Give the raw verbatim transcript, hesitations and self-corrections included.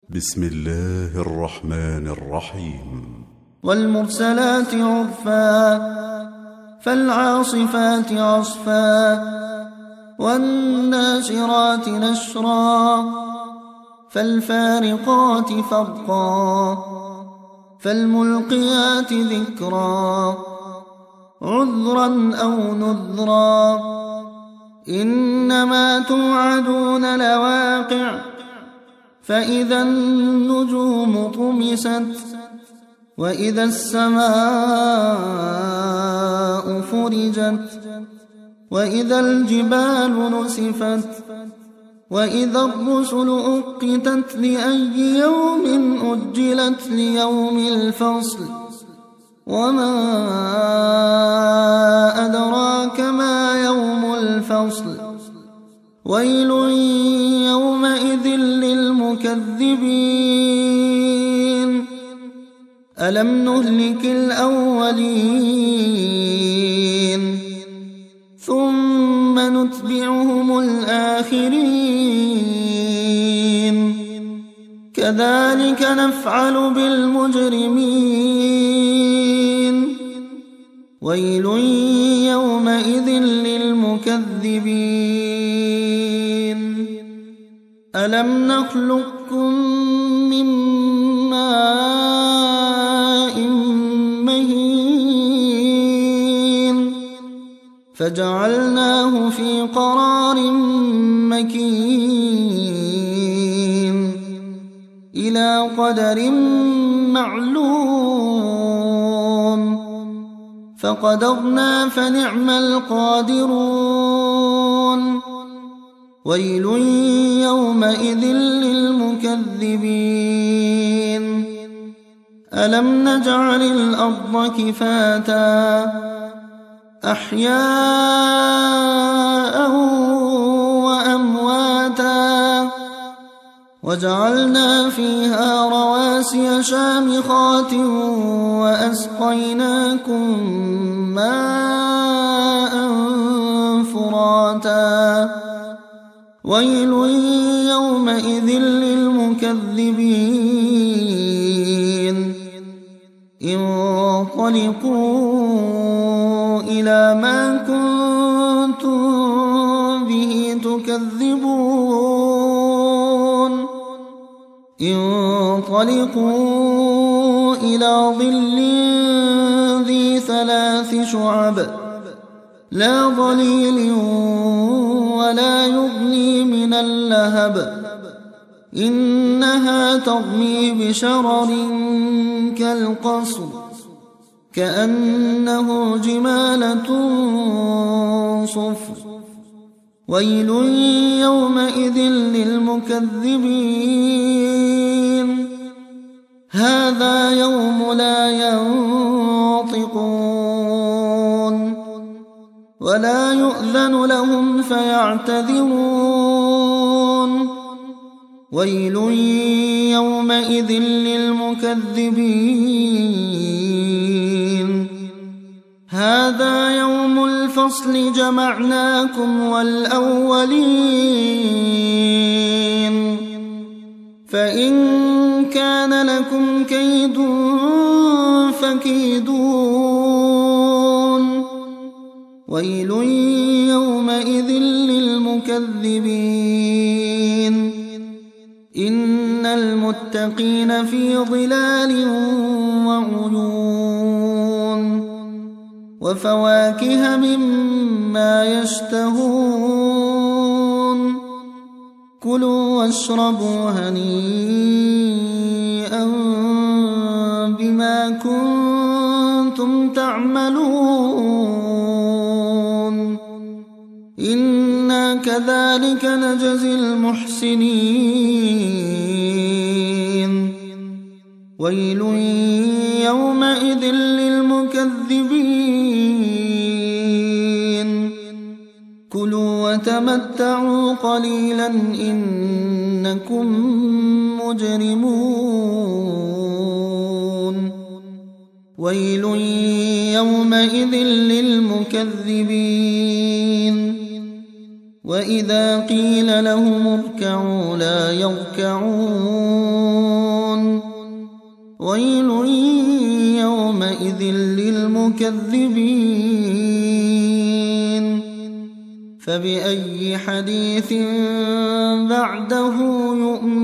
بسم الله الرحمن الرحيم. والمرسلات عرفا فالعاصفات عصفا والناشرات نشرا فالفارقات فرقا فالملقيات ذكرا عذرا أو نذرا إنما توعدون لواقع فإذا النجوم طمست وإذا السماء فرجت وإذا الجبال نسفت وإذا الرسل أقتت لأي يوم أجلت ليوم الفصل وما أدراك ما يوم الفصل ويل يومئذ للمكذبين ألم نهلك الأولين ثم نتبعهم الآخرين كذلك نفعل بالمجرمين ويل يومئذ للمكذبين ألم نخلقكم من ماء مهين فجعلناه في قرار مكين إلى قدر معلوم فقدرنا فنعم القادرون ويل يومئذ للمكذبين ألم نجعل الأرض كفاتا أحياء وأمواتا وجعلنا فيها رواسي شامخات وأسقيناكم ماء فراتا ويل يومئذ للمكذبين انطلقوا إلى ما كنتم به تكذبون انطلقوا إلى ظل ذي ثلاث شعب لا ظليل ولا يغني من اللهب إنها ترمي بشرر كالقصر كأنه جمالة صفر ويل يومئذ للمكذبين هذا يوم لا ينطقون ولا يؤذن لهم فيعتذرون ويل يومئذ للمكذبين هذا يوم الفصل جمعناكم والأولين فإن كان لكم كيد فكيدون ويل يومئذ للمكذبين إن المتقين في ظلال وعيون وفواكه مما يشتهون كلوا واشربوا هنيئا بما كنتم تعملون إنا كذلك نجزي المحسنين ويل يومئذ للمكذبين كلوا وتمتعوا قليلا إنكم مجرمون ويل يومئذ للمكذبين وإذا قيل لهم اركعوا لا يركعون ويل يومئذ للمكذبين فبأي حديث بعده يؤمنون